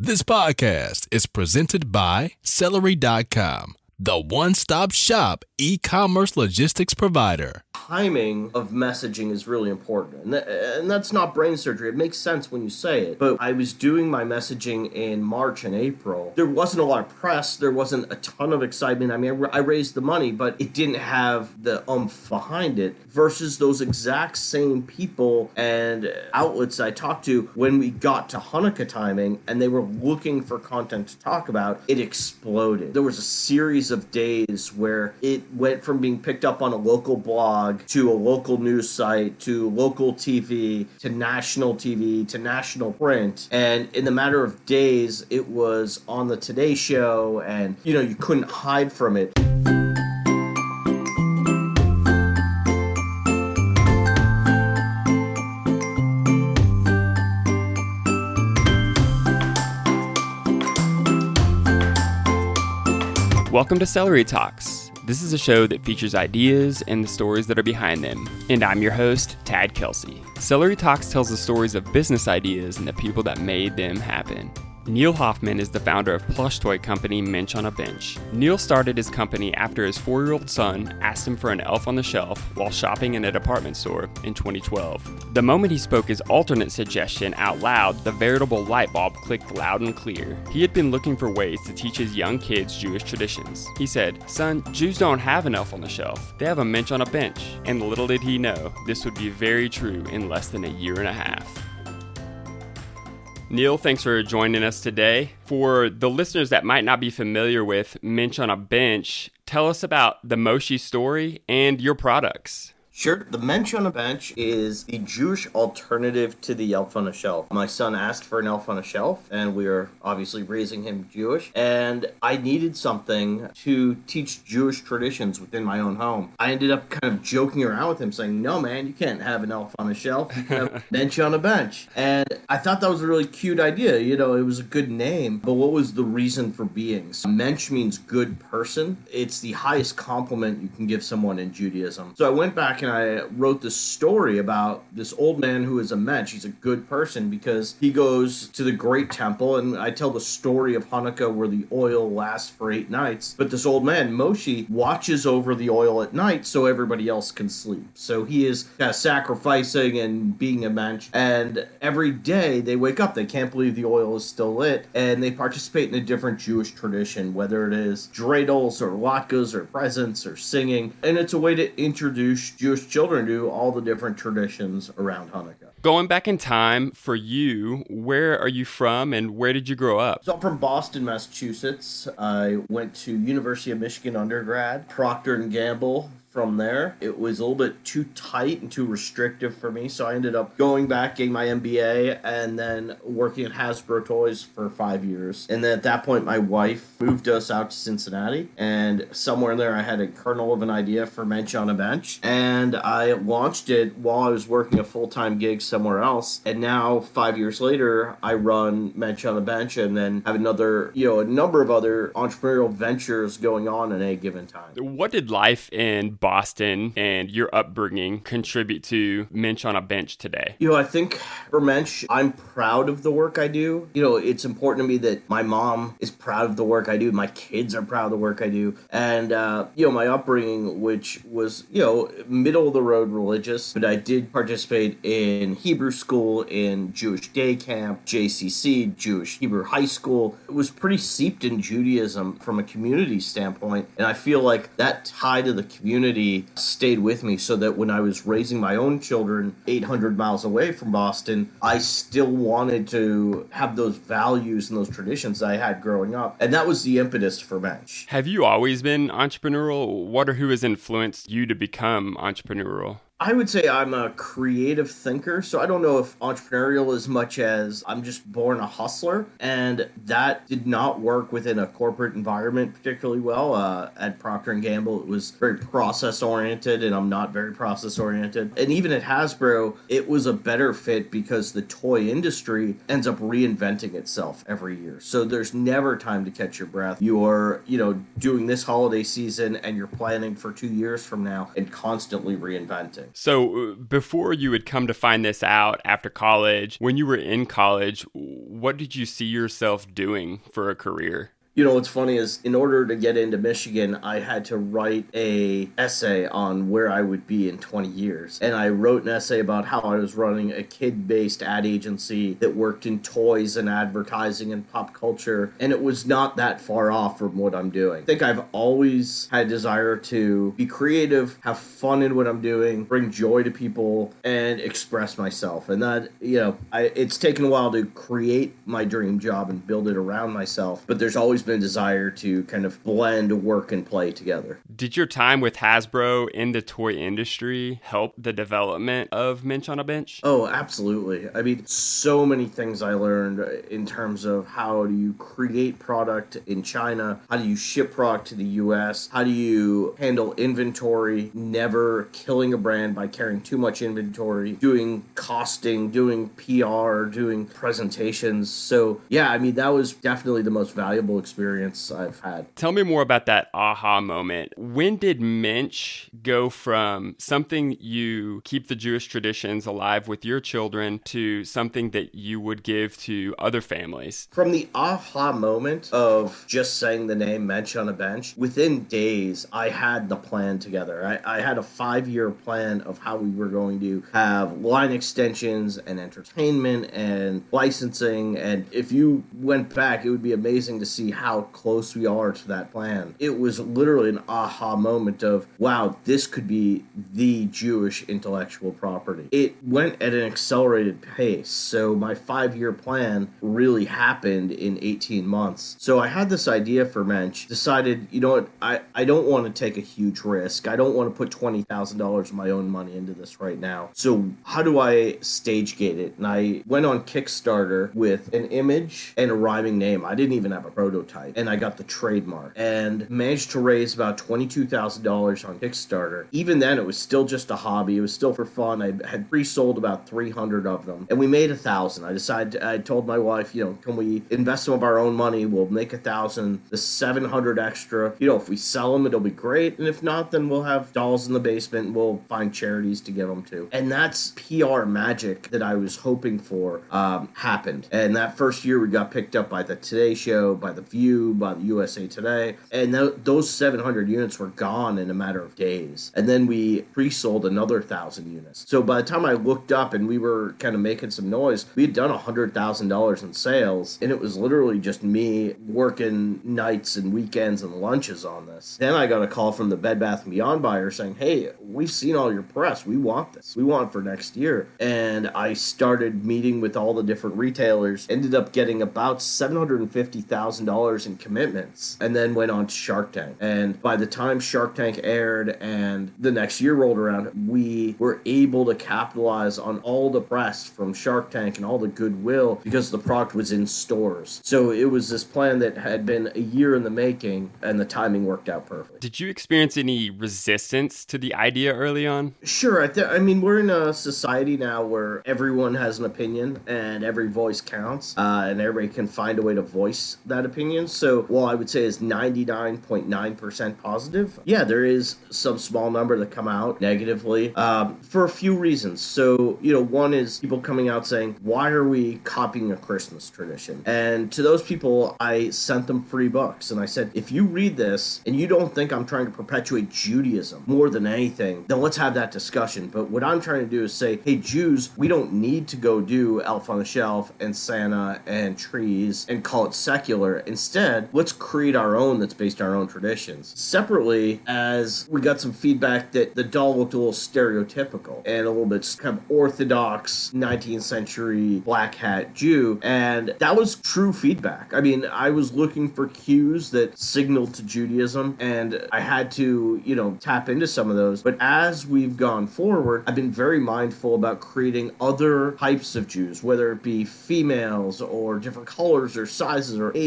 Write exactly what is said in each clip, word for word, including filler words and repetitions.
This podcast is presented by Celery dot com, the one-stop shop e-commerce logistics provider. Timing of messaging is really important, and, th- and that's not brain surgery. It makes sense when you say it, but I was doing my messaging in March and April. There wasn't a lot of press. There wasn't a ton of excitement. I mean, I, I raised the money, but it didn't have the umph behind it versus those exact same people and outlets I talked to when we got to Hanukkah timing and they were looking for content to talk about. It exploded. There was a series of days where it went from being picked up on a local blog to a local news site, to local T V, to national T V, to national print. And in the matter of days, it was on the Today Show, and, you know, you couldn't hide from it. Welcome to Celery Talks. This is a show that features ideas and the stories that are behind them. And I'm your host, Tad Kelsey. Celery Talks tells the stories of business ideas and the people that made them happen. Neil Hoffman is the founder of plush toy company Mensch on a Bench. Neil started his company after his four-year-old son asked him for an elf on the shelf while shopping in a department store in twenty twelve. The moment he spoke his alternate suggestion out loud, the veritable light bulb clicked loud and clear. He had been looking for ways to teach his young kids Jewish traditions. He said, "Son, Jews don't have an elf on the shelf. They have a Mensch on a bench." And little did he know, this would be very true in less than a year and a half. Neil, thanks for joining us today. For the listeners that might not be familiar with Mensch on a Bench, tell us about the Moshe story and your products. Sure. The Mensch on a Bench is the Jewish alternative to the elf on a shelf. My son asked for an elf on a shelf, and we are obviously raising him Jewish, and I needed something to teach Jewish traditions within my own home. I ended up kind of joking around with him, saying, "No, man, you can't have an elf on a shelf. You can have a Mensch on a bench." And I thought that was a really cute idea. You know, it was a good name, but what was the reason for being? So Mensch means good person. It's the highest compliment you can give someone in Judaism. So I went back and I wrote this story about this old man who is a mensch. He's a good person because he goes to the great temple, and I tell the story of Hanukkah where the oil lasts for eight nights. But this old man, Moshe, watches over the oil at night so everybody else can sleep. So he is kind of sacrificing and being a mensch. And every day they wake up, they can't believe the oil is still lit, and they participate in a different Jewish tradition, whether it is dreidels or latkes or presents or singing. And it's a way to introduce Jewish children to all the different traditions around Hanukkah. Going back in time for you, where are you from and where did you grow up? So I'm from Boston, Massachusetts. I went to University of Michigan undergrad, Procter and Gamble. From there, it was a little bit too tight and too restrictive for me, so I ended up going back, getting my M B A, and then working at Hasbro Toys for five years. And then at that point, my wife moved us out to Cincinnati, and somewhere in there, I had a kernel of an idea for Mensch on a Bench, and I launched it while I was working a full-time gig somewhere else. And now, five years later, I run Mensch on a Bench, and then have another, you know, a number of other entrepreneurial ventures going on at any given time. What did life in Boston and your upbringing contribute to Mensch on a Bench today? You know, I think for Mensch, I'm proud of the work I do. You know, it's important to me that my mom is proud of the work I do. My kids are proud of the work I do. And, uh, you know, my upbringing, which was, you know, middle of the road religious, but I did participate in Hebrew school, in Jewish day camp, J C C, Jewish Hebrew high school. It was pretty seeped in Judaism from a community standpoint. And I feel like that tie to the community stayed with me so that when I was raising my own children eight hundred miles away from Boston, I still wanted to have those values and those traditions I had growing up. And that was the impetus for Mensch. Have you always been entrepreneurial? What or who has influenced you to become entrepreneurial? I would say I'm a creative thinker, so I don't know if entrepreneurial as much as I'm just born a hustler, and that did not work within a corporate environment particularly well. Uh, at Procter and Gamble, it was very process-oriented, and I'm not very process-oriented. And even at Hasbro, it was a better fit because the toy industry ends up reinventing itself every year. So there's never time to catch your breath. You're, you know, doing this holiday season, and you're planning for two years from now and constantly reinventing. So before you had come to find this out after college, when you were in college, what did you see yourself doing for a career? You know, what's funny is in order to get into Michigan, I had to write a essay on where I would be in twenty years. And I wrote an essay about how I was running a kid-based ad agency that worked in toys and advertising and pop culture. And it was not that far off from what I'm doing. I think I've always had a desire to be creative, have fun in what I'm doing, bring joy to people, and express myself. And that, you know, I, it's taken a while to create my dream job and build it around myself. But there's always been a desire to kind of blend work and play together. Did your time with Hasbro in the toy industry help the development of Mensch on a Bench? Oh, absolutely. I mean, so many things I learned in terms of how do you create product in China, how do you ship product to the U S, how do you handle inventory, never killing a brand by carrying too much inventory, doing costing, doing P R, doing presentations. So yeah, I mean, that was definitely the most valuable experience experience I've had. Tell me more about that aha moment. When did Mensch go from something you keep the Jewish traditions alive with your children to something that you would give to other families? From the aha moment of just saying the name Mensch on a Bench, within days, I had the plan together. I, I had a five-year plan of how we were going to have line extensions and entertainment and licensing. And if you went back, it would be amazing to see how close we are to that plan. It was literally an aha moment of, wow, this could be the Jewish intellectual property. It went at an accelerated pace. So my five-year plan really happened in eighteen months. So I had this idea for Mensch, decided, you know what, I, I don't want to take a huge risk. I don't want to put twenty thousand dollars of my own money into this right now. So how do I stage gate it? And I went on Kickstarter with an image and a rhyming name. I didn't even have a prototype. And I got the trademark and managed to raise about twenty-two thousand dollars on Kickstarter. Even then, it was still just a hobby. It was still for fun. I had pre-sold about three hundred of them, and we made a thousand. I decided, I told my wife, you know, can we invest some of our own money? We'll make a thousand, the seven hundred extra. You know, if we sell them, it'll be great. And if not, then we'll have dolls in the basement and we'll find charities to give them to. And that's P R magic that I was hoping for um, happened. And that first year, we got picked up by the Today Show, by The View, by the U S A Today, and th- those seven hundred units were gone in a matter of days. And then we pre-sold another one thousand units. So by the time I looked up and we were kind of making some noise, we had done one hundred thousand dollars in sales, and it was literally just me working nights and weekends and lunches on this. Then I got a call from the Bed Bath and Beyond buyer saying, hey, we've seen all your press. We want this. We want it for next year. And I started meeting with all the different retailers, ended up getting about seven hundred fifty thousand dollars in commitments, and then went on to Shark Tank. And by the time Shark Tank aired and the next year rolled around, we were able to capitalize on all the press from Shark Tank and all the goodwill because the product was in stores. So it was this plan that had been a year in the making, and the timing worked out perfectly. Did you experience any resistance to the idea early on? Sure. I, th- I mean, we're in a society now where everyone has an opinion and every voice counts, uh, and everybody can find a way to voice that opinion. So while I would say is ninety-nine point nine percent positive, yeah, there is some small number that come out negatively um, for a few reasons. So, you know, one is people coming out saying, why are we copying a Christmas tradition? And to those people, I sent them free books. And I said, if you read this and you don't think I'm trying to perpetuate Judaism more than anything, then let's have that discussion. But what I'm trying to do is say, hey, Jews, we don't need to go do Elf on the Shelf and Santa and trees and call it secular. Instead, let's create our own that's based on our own traditions. Separately, as we got some feedback that the doll looked a little stereotypical and a little bit kind of orthodox nineteenth century black hat Jew, and that was true feedback. I mean, I was looking for cues that signaled to Judaism, and I had to, you know, tap into some of those. But as we've gone forward, I've been very mindful about creating other types of Jews, whether it be females or different colors or sizes or ages, to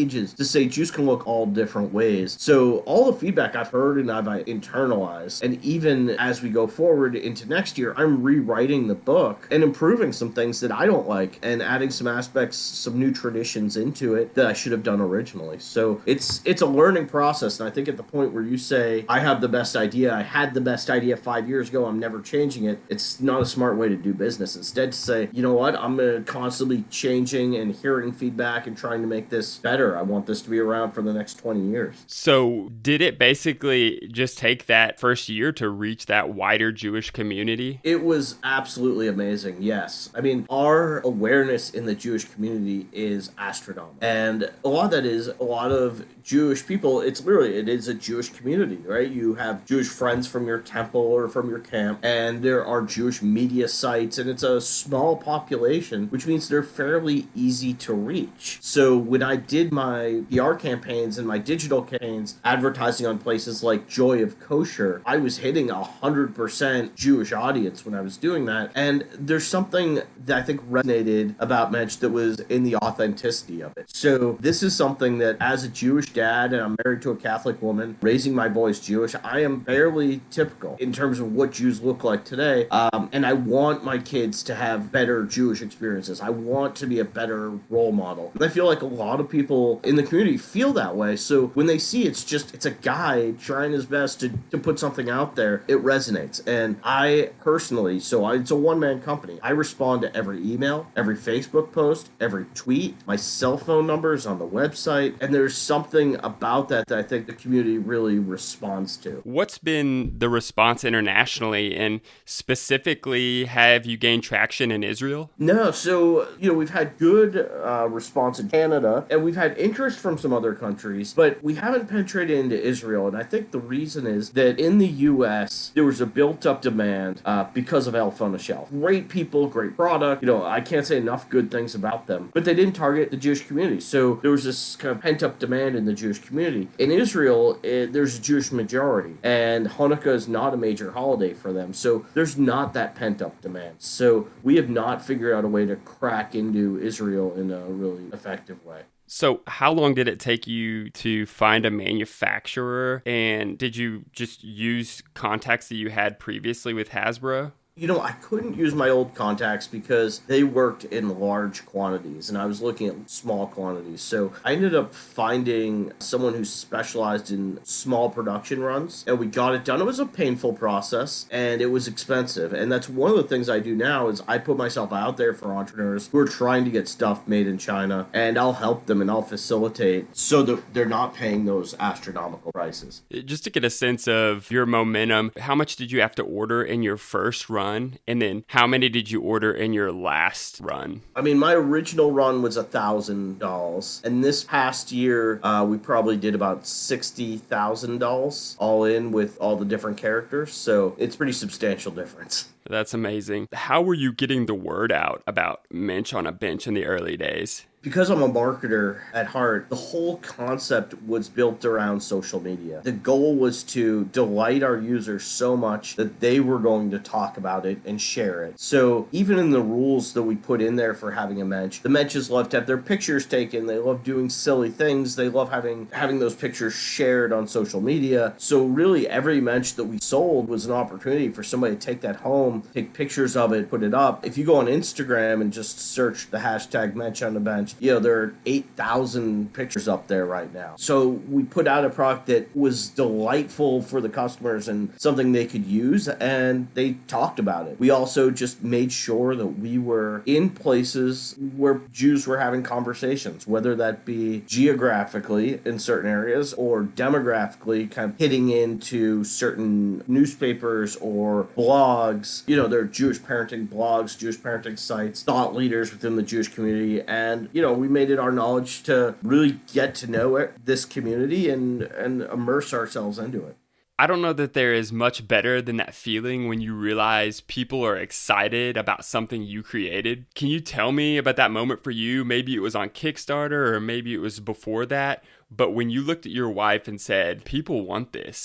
to say Jews can look all different ways. So all the feedback I've heard and I've internalized, and even as we go forward into next year, I'm rewriting the book and improving some things that I don't like and adding some aspects, some new traditions into it that I should have done originally. So it's it's a learning process, and I think at the point where you say, I have the best idea, I had the best idea five years ago, I'm never changing it, it's not a smart way to do business. Instead, to say, you know what, I'm going to constantly changing and hearing feedback and trying to make this better. I want this to be around for the next twenty years. So did it basically just take that first year to reach that wider Jewish community? It was absolutely amazing, yes. I mean, our awareness in the Jewish community is astronomical. And a lot of that is a lot of Jewish people. It's literally, it is a Jewish community, right? You have Jewish friends from your temple or from your camp, and there are Jewish media sites, and it's a small population, which means they're fairly easy to reach. So when I did my P R campaigns and my digital campaigns, advertising on places like Joy of Kosher, I was hitting a one hundred percent Jewish audience when I was doing that. And there's something that I think resonated about Mensch that was in the authenticity of it. So this is something that, as a Jewish dad, and I'm married to a Catholic woman, raising my boys Jewish, I am fairly typical in terms of what Jews look like today. Um, and I want my kids to have better Jewish experiences. I want to be a better role model. And I feel like a lot of people in the community feel that way. So when they see it's just, it's a guy trying his best to, to put something out there, it resonates. And I personally, so I, it's a one-man company. I respond to every email, every Facebook post, every tweet. My cell phone number is on the website. And there's something about that that I think the community really responds to. What's been the response internationally, and specifically, have you gained traction in Israel? No, so, you know, we've had good uh, response in Canada, and we've had interest from some other countries, but we haven't penetrated into Israel. And I think the reason is that in the U S, there was a built-up demand uh, because of Elf on a Shelf. Great people, great product. You know, I can't say enough good things about them, but they didn't target the Jewish community. So there was this kind of pent-up demand in the Jewish community. In Israel, it, there's a Jewish majority, and Hanukkah is not a major holiday for them. So there's not that pent-up demand. So we have not figured out a way to crack into Israel in a really effective way. So how long did it take you to find a manufacturer, and did you just use contacts that you had previously with Hasbro? You know, I couldn't use my old contacts because they worked in large quantities, and I was looking at small quantities. So I ended up finding someone who specialized in small production runs, and we got it done. It was a painful process, and it was expensive. And that's one of the things I do now is I put myself out there for entrepreneurs who are trying to get stuff made in China, and I'll help them and I'll facilitate so that they're not paying those astronomical prices. Just to get a sense of your momentum, how much did you have to order in your first run? And then how many did you order in your last run? I mean, my original run was one thousand dolls. And this past year, uh, we probably did about sixty thousand dolls all in with all the different characters. So it's a pretty substantial difference. That's amazing. How were you getting the word out about Mensch on a Bench in the early days? Because I'm a marketer at heart, the whole concept was built around social media. The goal was to delight our users so much that they were going to talk about it and share it. So even in the rules that we put in there for having a Mensch, the Mensches love to have their pictures taken. They love doing silly things. They love having, having those pictures shared on social media. So really every Mensch that we sold was an opportunity for somebody to take that home, take pictures of it, put it up. If you go on Instagram and just search the hashtag Mensch on the Bench, you know, there are eight thousand pictures up there right now. So we put out a product that was delightful for the customers and something they could use, and they talked about it. We also just made sure that we were in places where Jews were having conversations, whether that be geographically in certain areas or demographically, kind of hitting into certain newspapers or blogs. You know, there are Jewish parenting blogs, Jewish parenting sites, thought leaders within the Jewish community, and, you know, we made it our knowledge to really get to know it, this community and, and immerse ourselves into it. I don't know that there is much better than that feeling when you realize people are excited about something you created. Can you tell me about that moment for you? Maybe it was on Kickstarter or maybe it was before that, but when you looked at your wife and said, people want this.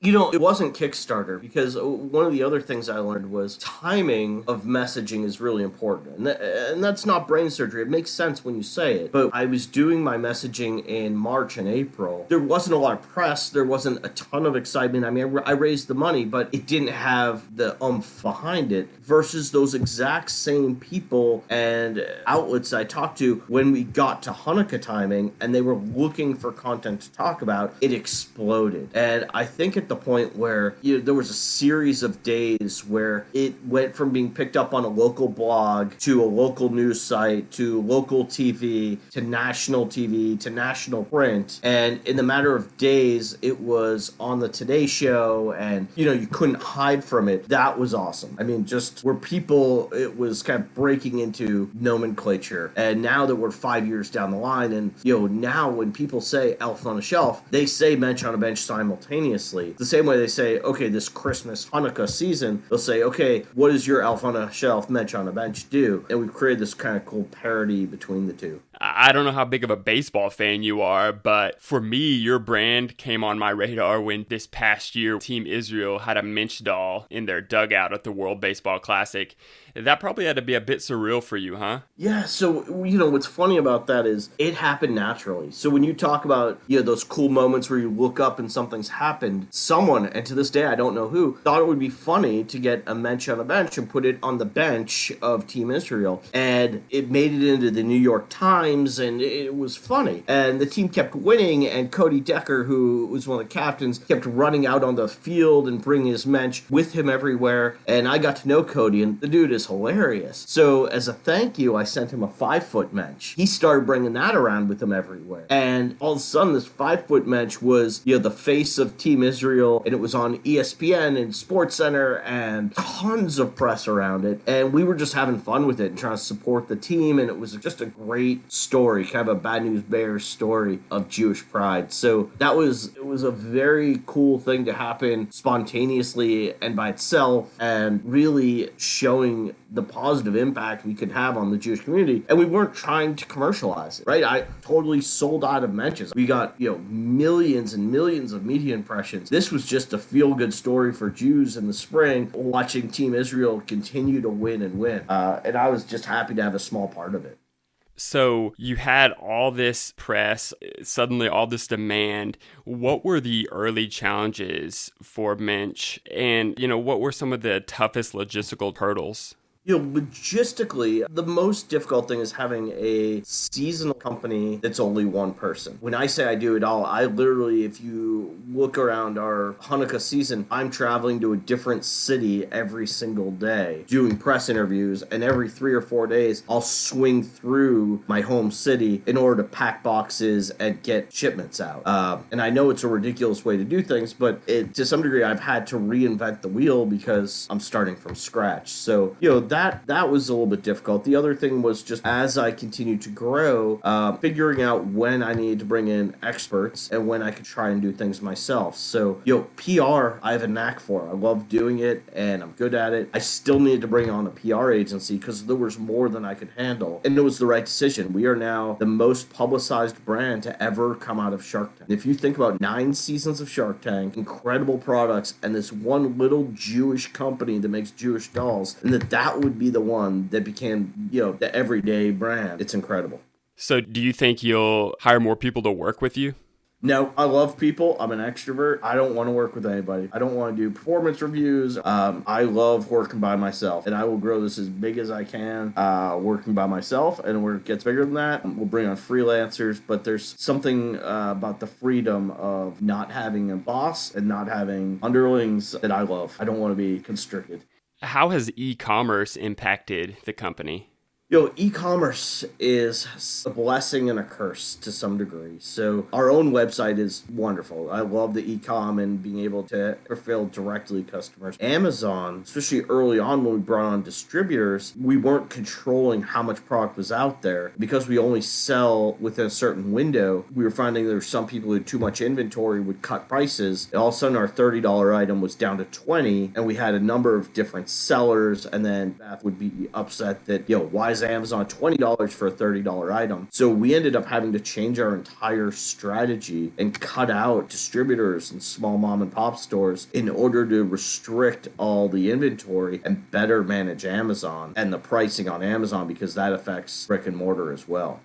You know, it wasn't Kickstarter, because one of the other things I learned was timing of messaging is really important. And, th- and that's not brain surgery. It makes sense when you say it. But I was doing my messaging in March and April. There wasn't a lot of press. There wasn't a ton of excitement. I mean, I, I raised the money, but it didn't have the oomph behind it, versus those exact same people and outlets I talked to when we got to Hanukkah timing and they were looking for content to talk about. It exploded. And I think at the point where, you know, there was a series of days where it went from being picked up on a local blog to a local news site to local T V to national T V to national print. And in the matter of days, it was on the Today Show, and, you know, you couldn't hide from it. That was awesome. I mean, just where people, it was kind of breaking into nomenclature. And now that we're five years down the line, and, you know, now when people say Elf on a Shelf, they say Mensch on a Bench simultaneously. The same way they say, okay, this Christmas Hanukkah season, they'll say, okay, what does your Elf on a Shelf, Mensch on a Bench do? And we've created this kind of cool parody between the two. I don't know how big of a baseball fan you are, but for me, your brand came on my radar when this past year Team Israel had a Mensch doll in their dugout at the World Baseball Classic. That probably had to be a bit surreal for you, huh? Yeah, so, you know, what's funny about that is it happened naturally. So when you talk about, you know, those cool moments where you look up and something's happened, someone, and to this day I don't know who, thought it would be funny to get a Mensch on a bench and put it on the bench of Team Israel. And it made it into the New York Times, and it was funny. And the team kept winning, and Cody Decker, who was one of the captains, kept running out on the field and bringing his Mensch with him everywhere. And I got to know Cody, and the dude is hilarious. So as a thank you, I sent him a five foot Mensch. He started bringing that around with him everywhere. And all of a sudden, this five foot Mensch was, you know, the face of Team Israel, and it was on E S P N and SportsCenter and tons of press around it. And we were just having fun with it and trying to support the team. And it was just a great story, kind of a Bad News Bears story of Jewish pride. So that was, it was a very cool thing to happen spontaneously and by itself, and really showing the positive impact we could have on the Jewish community. And we weren't trying to commercialize it, right? I totally sold out of Menches. We got, you know, millions and millions of media impressions. This was just a feel-good story for Jews in the spring, watching Team Israel continue to win and win. Uh, and I was just happy to have a small part of it. So you had all this press, suddenly all this demand. What were the early challenges for Mensch? And, you know, what were some of the toughest logistical hurdles? You know, logistically, the most difficult thing is having a seasonal company that's only one person. When I say I do it all, I literally, if you look around our Hanukkah season, I'm traveling to a different city every single day, doing press interviews, and every three or four days, I'll swing through my home city in order to pack boxes and get shipments out. Uh, and I know it's a ridiculous way to do things, but it, to some degree, I've had to reinvent the wheel because I'm starting from scratch. So, you know, That that was a little bit difficult. The other thing was just as I continued to grow, uh, figuring out when I needed to bring in experts and when I could try and do things myself. So, you know, P R, I have a knack for. I love doing it, and I'm good at it. I still needed to bring on a P R agency because there was more than I could handle. And it was the right decision. We are now the most publicized brand to ever come out of Shark Tank. If you think about nine seasons of Shark Tank, incredible products, and this one little Jewish company that makes Jewish dolls, and that that would be the one that became, you know, the everyday brand. It's incredible. So do you think you'll hire more people to work with you? No, I love people. I'm an extrovert. I don't want to work with anybody. I don't want to do performance reviews. Um, I love working by myself, and I will grow this as big as I can, uh, working by myself. And where it gets bigger than that, we'll bring on freelancers. But there's something uh, about the freedom of not having a boss and not having underlings that I love. I don't want to be constricted. How has e-commerce impacted the company? You know, e-commerce is a blessing and a curse to some degree. So our own website is wonderful. I love the e-com and being able to fulfill directly customers. Amazon, especially early on when we brought on distributors, we weren't controlling how much product was out there. Because we only sell within a certain window, we were finding there were some people who had too much inventory would cut prices. And all of a sudden our thirty dollars item was down to twenty dollars, and we had a number of different sellers, and then Beth would be upset that, you know, why buys Amazon twenty dollars for a thirty dollars item. So we ended up having to change our entire strategy and cut out distributors and small mom and pop stores in order to restrict all the inventory and better manage Amazon and the pricing on Amazon, because that affects brick and mortar as well.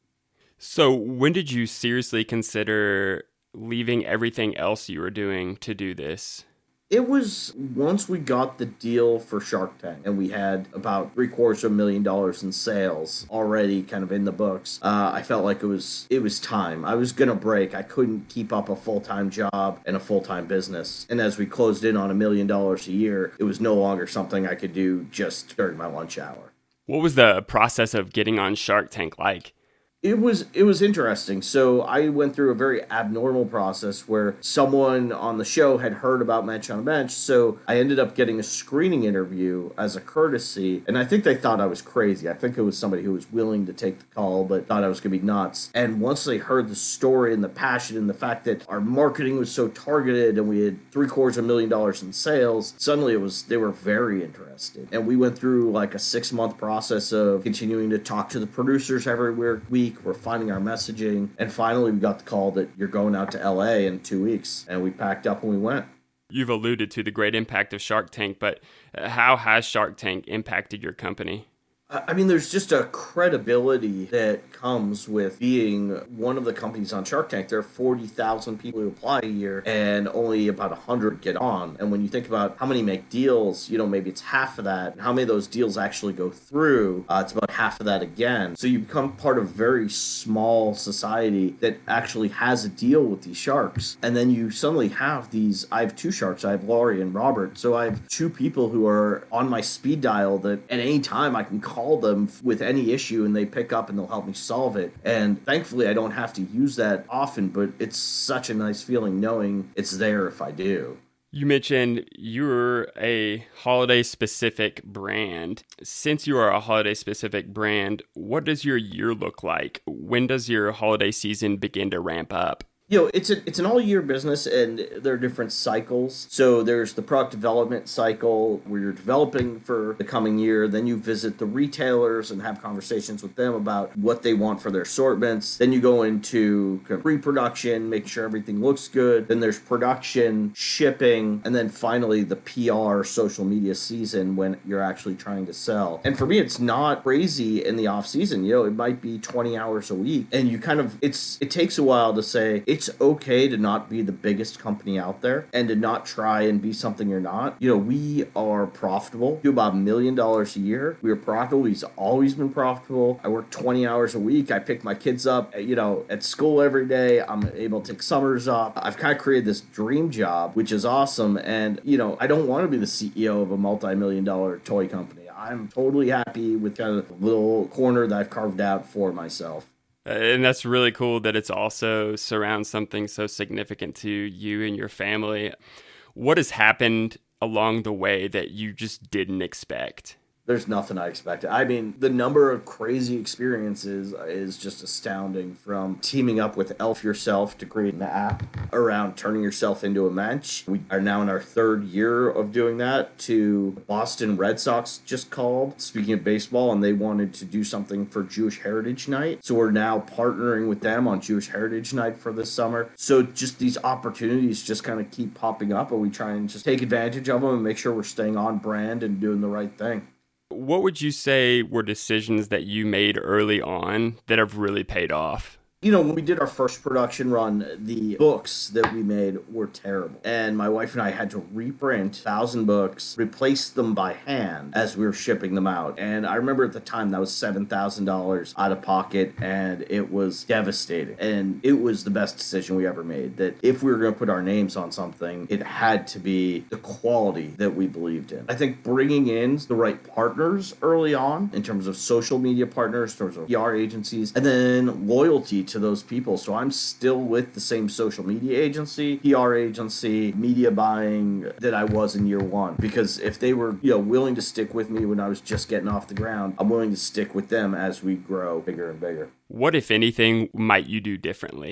So when did you seriously consider leaving everything else you were doing to do this? It was once we got the deal for Shark Tank and we had about three quarters of a million dollars in sales already kind of in the books. Uh, I felt like it was it was time. I was going to break. I couldn't keep up a full-time job and a full-time business. And as we closed in on a million dollars a year, it was no longer something I could do just during my lunch hour. What was the process of getting on Shark Tank like? It was it was interesting. So I went through a very abnormal process where someone on the show had heard about Mensch on a Bench, so I ended up getting a screening interview as a courtesy, and I think they thought I was crazy. I think it was somebody who was willing to take the call, but thought I was going to be nuts. And once they heard the story and the passion and the fact that our marketing was so targeted and we had three quarters of a million dollars in sales, suddenly it was they were very interested. And we went through like a six-month process of continuing to talk to the producers every week. We're finding our messaging, and finally we got the call that you're going out to L A in two weeks, and we packed up and we went. You've alluded to the great impact of Shark Tank, but how has Shark Tank impacted your company? I mean, there's just a credibility that comes with being one of the companies on Shark Tank. There are forty thousand people who apply a year, and only about one hundred get on. And when you think about how many make deals, you know, maybe it's half of that. And how many of those deals actually go through, uh, it's about half of that again. So you become part of a very small society that actually has a deal with these sharks. And then you suddenly have these, I have two sharks. I have Laurie and Robert. So I have two people who are on my speed dial that at any time I can call them with any issue and they pick up and they'll help me solve it. And thankfully I don't have to use that often, but it's such a nice feeling knowing it's there if I do. You mentioned you're a holiday-specific brand. Since you are a holiday-specific brand, what does your year look like? When does your holiday season begin to ramp up? You know, it's a, it's an all-year business, and there are different cycles. So there's the product development cycle where you're developing for the coming year. Then you visit the retailers and have conversations with them about what they want for their assortments. Then you go into pre-production, make sure everything looks good. Then there's production, shipping, and then finally the P R social media season when you're actually trying to sell. And for me, it's not crazy in the off-season. You know, it might be twenty hours a week. And you kind of, it's it takes a while to say, it's It's okay to not be the biggest company out there and to not try and be something you're not. You know, we are profitable. We do about a million dollars a year. We are profitable. We've always been profitable. I work twenty hours a week. I pick my kids up, you know, at school every day. I'm able to take summers off. I've kind of created this dream job, which is awesome. And, you know, I don't want to be the C E O of a multi-million dollar toy company. I'm totally happy with kind of the little corner that I've carved out for myself. And that's really cool that it's also surrounds something so significant to you and your family. What has happened along the way that you just didn't expect? There's nothing I expected. I mean, the number of crazy experiences is just astounding, from teaming up with Elf Yourself to create an app around turning yourself into a mensch. We are now in our third year of doing that, to Boston Red Sox just called, speaking of baseball, and they wanted to do something for Jewish Heritage Night. So we're now partnering with them on Jewish Heritage Night for this summer. So just these opportunities just kind of keep popping up, and we try and just take advantage of them and make sure we're staying on brand and doing the right thing. What would you say were decisions that you made early on that have really paid off? You know, when we did our first production run, the books that we made were terrible. And my wife and I had to reprint one thousand books, replace them by hand as we were shipping them out. And I remember at the time that was seven thousand dollars out of pocket, and it was devastating. And it was the best decision we ever made, that if we were going to put our names on something, it had to be the quality that we believed in. I think bringing in the right partners early on, in terms of social media partners, in terms of P R agencies, and then loyalty to those people. So I'm still with the same social media agency, P R agency, media buying that I was in year one. Because if they were, you know, willing to stick with me when I was just getting off the ground, I'm willing to stick with them as we grow bigger and bigger. What, if anything, might you do differently?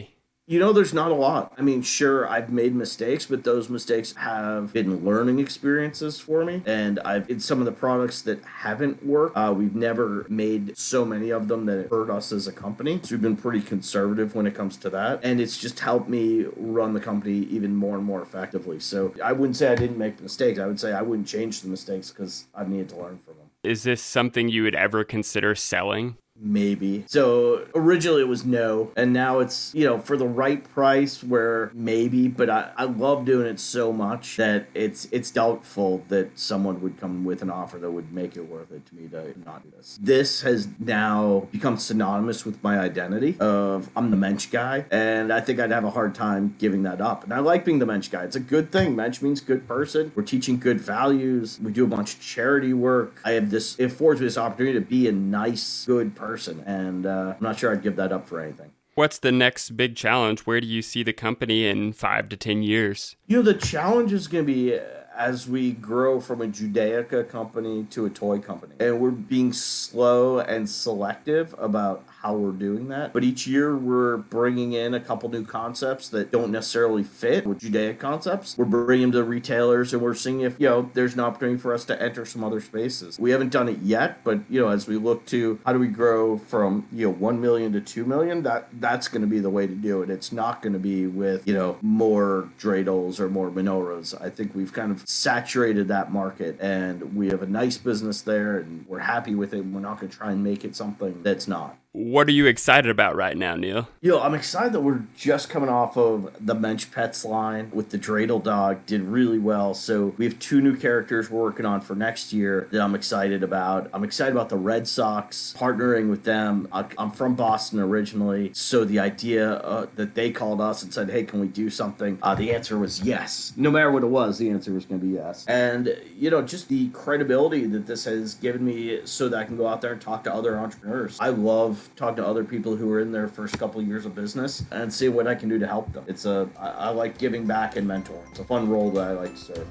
You know, there's not a lot. I mean, sure, I've made mistakes, but those mistakes have been learning experiences for me. And I've in some of the products that haven't worked, uh, we've never made so many of them that it hurt us as a company. So we've been pretty conservative when it comes to that. And it's just helped me run the company even more and more effectively. So I wouldn't say I didn't make mistakes. I would say I wouldn't change the mistakes because I needed to learn from them. Is this something you would ever consider selling? Maybe. So originally it was no, and now it's, you know, for the right price where maybe, but I, I love doing it so much that it's it's doubtful that someone would come with an offer that would make it worth it to me to not do this. This has now become synonymous with my identity of I'm the Mensch guy, and I think I'd have a hard time giving that up. And I like being the Mensch guy. It's a good thing. Mensch means good person. We're teaching good values. We do a bunch of charity work. I have this, it affords me this opportunity to be a nice, good person. Person, and uh, I'm not sure I'd give that up for anything. What's the next big challenge? Where do you see the company in five to ten years? You know, the challenge is going to be as we grow from a Judaica company to a toy company. And we're being slow and selective about how we're doing that. But each year we're bringing in a couple new concepts that don't necessarily fit with Judaic concepts. We're bringing them to retailers and we're seeing if, you know, there's an opportunity for us to enter some other spaces. We haven't done it yet, but, you know, as we look to how do we grow from, you know, one million to two million, that that's going to be the way to do it. It's not going to be with, you know, more dreidels or more menorahs. I think we've kind of saturated that market and we have a nice business there and we're happy with it. We're not going to try and make it something that's not. What are you excited about right now, Neil? Yo, I'm excited that we're just coming off of the Mensch Pets line with the Dreidel dog. Did really well. So we have two new characters we're working on for next year that I'm excited about. I'm excited about the Red Sox, partnering with them. I'm from Boston originally, so the idea uh, that they called us and said, hey, can we do something? Uh, the answer was yes. No matter what it was, the answer was going to be yes. And, you know, just the credibility that this has given me so that I can go out there and talk to other entrepreneurs. I love talk to other people who are in their first couple of years of business and see what I can do to help them. It's a, I, I like giving back and mentoring. It's a fun role that I like to serve.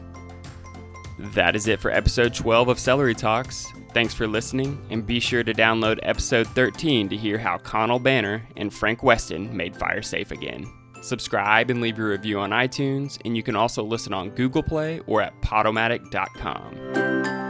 That is it for episode twelve of Celery Talks. Thanks for listening, and be sure to download episode thirteen to hear how Connell Banner and Frank Weston made fire safe again. Subscribe and leave your review on iTunes, and you can also listen on Google Play or at podomatic dot com.